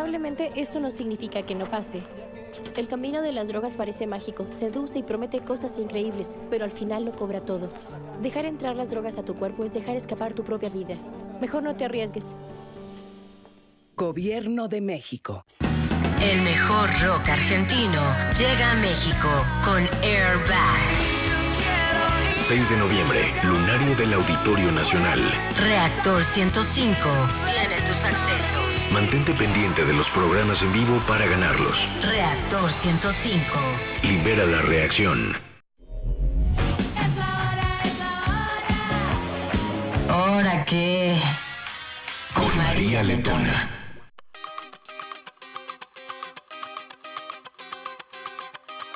Lamentablemente, esto no significa que no pase. El camino de las drogas parece mágico, seduce y promete cosas increíbles, pero al final lo cobra todo. Dejar entrar las drogas a tu cuerpo es dejar escapar tu propia vida. Mejor no te arriesgues. Gobierno de México. El mejor rock argentino llega a México con Airbag. 6 de noviembre, Lunario del Auditorio Nacional. Reactor 105 tiene tus accesos. Mantente pendiente de los programas en vivo para ganarlos. Reactor 105. Libera la reacción. ¿Hora qué? Con María Letona.